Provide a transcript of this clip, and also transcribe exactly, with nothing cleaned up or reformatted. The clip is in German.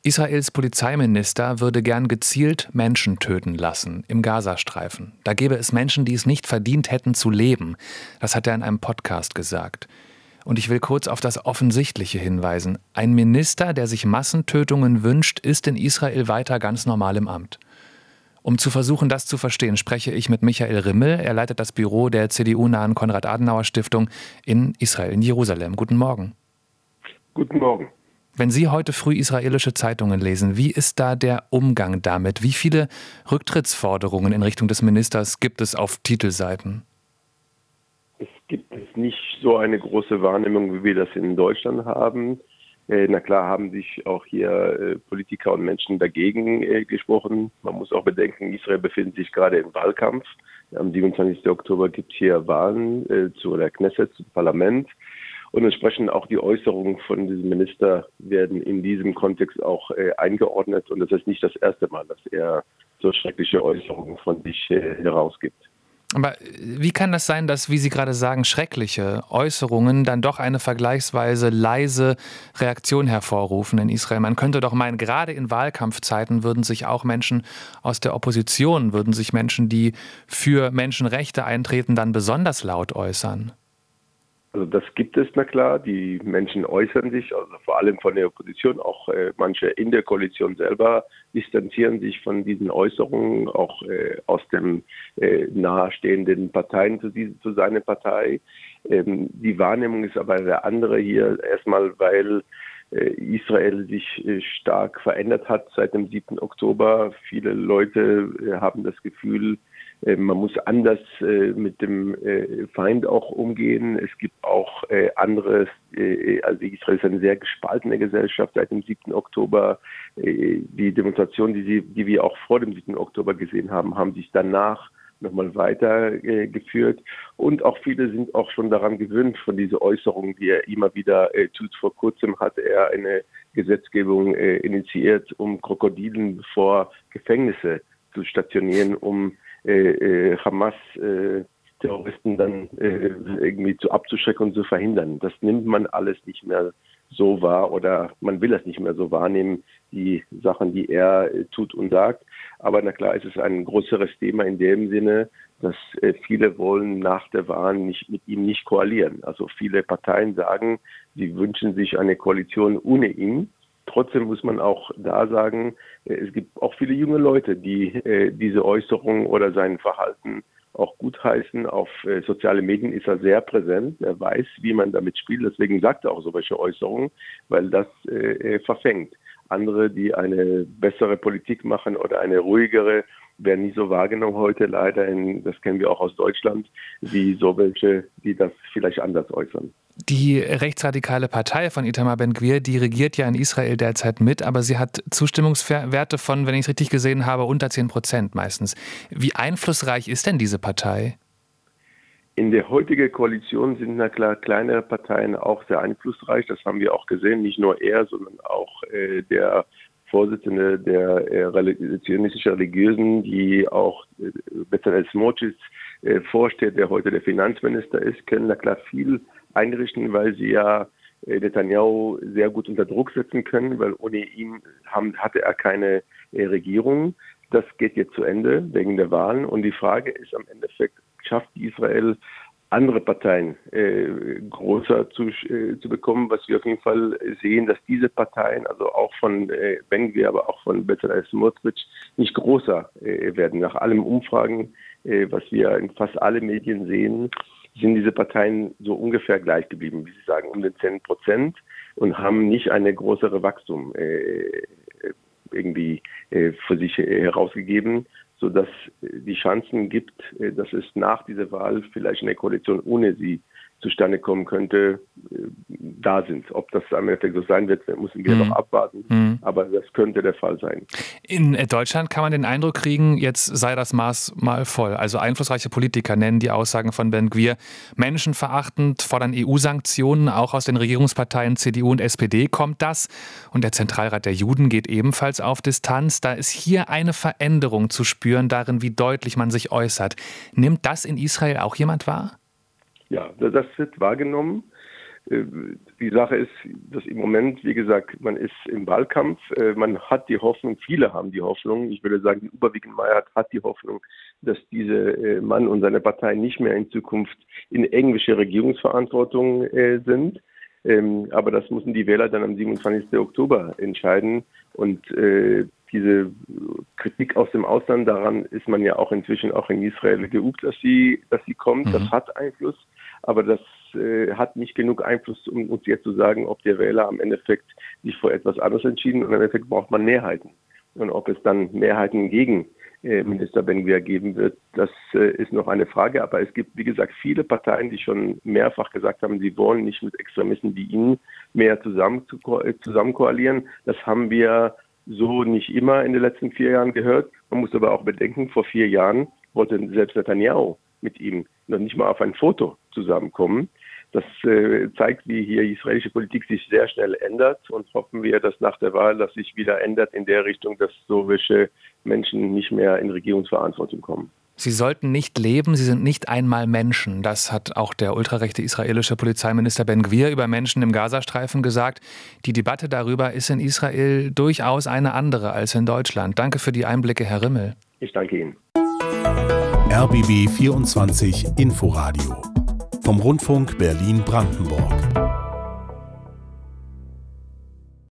Israels Polizeiminister würde gern gezielt Menschen töten lassen im Gazastreifen. Da gäbe es Menschen, die es nicht verdient hätten zu leben. Das hat er in einem Podcast gesagt. Und ich will kurz auf das Offensichtliche hinweisen. Ein Minister, der sich Massentötungen wünscht, ist in Israel weiter ganz normal im Amt. Um zu versuchen, das zu verstehen, spreche ich mit Michael Rimmel. Er leitet das Büro der C D U-nahen Konrad-Adenauer-Stiftung in Israel, in Jerusalem. Guten Morgen. Guten Morgen. Wenn Sie heute früh israelische Zeitungen lesen, wie ist da der Umgang damit? Wie viele Rücktrittsforderungen in Richtung des Ministers gibt es auf Titelseiten? Es gibt es nicht so eine große Wahrnehmung, wie wir das in Deutschland haben. Äh, na klar haben sich auch hier äh, Politiker und Menschen dagegen äh, gesprochen. Man muss auch bedenken, Israel befindet sich gerade im Wahlkampf. Am siebenundzwanzigsten Oktober gibt es hier Wahlen äh, zu der Knesset, zum Parlament. Und entsprechend auch die Äußerungen von diesem Minister werden in diesem Kontext auch äh, eingeordnet. Und das ist nicht das erste Mal, dass er so schreckliche Äußerungen von sich äh, herausgibt. Aber wie kann das sein, dass, wie Sie gerade sagen, schreckliche Äußerungen dann doch eine vergleichsweise leise Reaktion hervorrufen in Israel? Man könnte doch meinen, gerade in Wahlkampfzeiten würden sich auch Menschen aus der Opposition, würden sich Menschen, die für Menschenrechte eintreten, dann besonders laut äußern. Also das gibt es, na klar. Die Menschen äußern sich, also vor allem von der Opposition, auch äh, manche in der Koalition selber distanzieren sich von diesen Äußerungen, auch äh, aus den äh, nahestehenden Parteien zu, diese, zu seiner Partei. Ähm, die Wahrnehmung ist aber eine andere hier, erstmal weil äh, Israel sich äh, stark verändert hat seit dem siebten Oktober. Viele Leute äh, haben das Gefühl, man muss anders äh, mit dem äh, Feind auch umgehen. Es gibt auch äh, anderes, äh, also Israel ist eine sehr gespaltene Gesellschaft seit dem siebten Oktober. Äh, die Demonstrationen, die, sie, die wir auch vor dem siebten Oktober gesehen haben, haben sich danach nochmal weitergeführt. Äh, Und auch viele sind auch schon daran gewöhnt von dieser Äußerung, die er immer wieder äh, tut. Vor kurzem hat er eine Gesetzgebung äh, initiiert, um Krokodilen vor Gefängnisse zu stationieren, um Äh, äh, Hamas-Terroristen äh, dann äh, irgendwie zu abzuschrecken und zu verhindern. Das nimmt man alles nicht mehr so wahr oder man will es nicht mehr so wahrnehmen, die Sachen, die er äh, tut und sagt. Aber na klar, es ist ein größeres Thema in dem Sinne, dass äh, viele wollen nach der Wahl nicht mit ihm nicht koalieren. Also viele Parteien sagen, sie wünschen sich eine Koalition ohne ihn. Trotzdem muss man auch da sagen, es gibt auch viele junge Leute, die äh, diese Äußerungen oder sein Verhalten auch gutheißen. Auf äh, soziale Medien ist er sehr präsent. Er weiß, wie man damit spielt. Deswegen sagt er auch solche Äußerungen, weil das äh, verfängt. Andere, die eine bessere Politik machen oder eine ruhigere, werden nicht so wahrgenommen heute leider. In, das kennen wir auch aus Deutschland, wie so welche, die das vielleicht anders äußern. Die rechtsradikale Partei von Itamar Ben-Gvir, die regiert ja in Israel derzeit mit, aber sie hat Zustimmungswerte von, wenn ich es richtig gesehen habe, unter zehn Prozent meistens. Wie einflussreich ist denn diese Partei? In der heutigen Koalition sind na klar kleinere Parteien auch sehr einflussreich. Das haben wir auch gesehen, nicht nur er, sondern auch äh, der Vorsitzende der äh, zionistischen Religiösen, die auch äh, Bezalel Smotrich äh, vorsteht, der heute der Finanzminister ist, können na klar viel einrichten, weil sie ja äh, Netanyahu sehr gut unter Druck setzen können, weil ohne ihn haben, hatte er keine äh, Regierung. Das geht jetzt zu Ende wegen der Wahlen und die Frage ist am Endeffekt, schafft Israel andere Parteien äh, größer zu, äh, zu bekommen, was wir auf jeden Fall sehen, dass diese Parteien, also auch von äh, Ben-Gvir, aber auch von Bezalel Smotrich, nicht größer äh, werden. Nach allen Umfragen, äh, was wir in fast alle Medien sehen, sind diese Parteien so ungefähr gleich geblieben, wie Sie sagen, um den zehn Prozent und haben nicht eine größere Wachstum äh, irgendwie äh, für sich äh, herausgegeben, sodass äh, die Chancen gibt, äh, dass es nach dieser Wahl vielleicht eine Koalition ohne sie zustande kommen könnte, äh, da sind. Ob das am Endeffekt so sein wird, müssen wir mhm. noch abwarten. Mhm. Aber das könnte der Fall sein. In Deutschland kann man den Eindruck kriegen, jetzt sei das Maß mal voll. Also einflussreiche Politiker nennen die Aussagen von Ben-Gvir menschenverachtend, fordern E U-Sanktionen. Auch aus den Regierungsparteien C D U und S P D kommt das. Und der Zentralrat der Juden geht ebenfalls auf Distanz. Da ist hier eine Veränderung zu spüren darin, wie deutlich man sich äußert. Nimmt das in Israel auch jemand wahr? Ja, das wird wahrgenommen. Die Sache ist, dass im Moment, wie gesagt, man ist im Wahlkampf, man hat die Hoffnung, viele haben die Hoffnung, ich würde sagen, die überwiegende Mehrheit hat die Hoffnung, dass dieser Mann und seine Partei nicht mehr in Zukunft in irgendwelche Regierungsverantwortung sind. Aber das müssen die Wähler dann am siebenundzwanzigsten Oktober entscheiden. Und diese Kritik aus dem Ausland, daran ist man ja auch inzwischen auch in Israel geübt, dass sie, dass sie kommt. Mhm. Das hat Einfluss, aber das äh, hat nicht genug Einfluss, um uns jetzt zu sagen, ob der Wähler am Endeffekt sich für etwas anderes entschieden und im Endeffekt braucht man Mehrheiten. Und ob es dann Mehrheiten gegen äh, Minister Ben-Gvir geben wird, das äh, ist noch eine Frage. Aber es gibt, wie gesagt, viele Parteien, die schon mehrfach gesagt haben, sie wollen nicht mit Extremisten wie Ihnen mehr zusammen, zu, äh, zusammen koalieren. Das haben wir so nicht immer in den letzten vier Jahren gehört. Man muss aber auch bedenken, vor vier Jahren wollte selbst Netanyahu mit ihm noch nicht mal auf ein Foto zusammenkommen. Das äh, zeigt, wie hier die israelische Politik sich sehr schnell ändert und hoffen wir, dass nach der Wahl das sich wieder ändert in der Richtung, dass solche Menschen nicht mehr in Regierungsverantwortung kommen. Sie sollten nicht leben, sie sind nicht einmal Menschen. Das hat auch der ultrarechte israelische Polizeiminister Ben-Gvir über Menschen im Gazastreifen gesagt. Die Debatte darüber ist in Israel durchaus eine andere als in Deutschland. Danke für die Einblicke, Herr Rimmel. Ich danke Ihnen. R B B vierundzwanzig Inforadio vom Rundfunk Berlin-Brandenburg.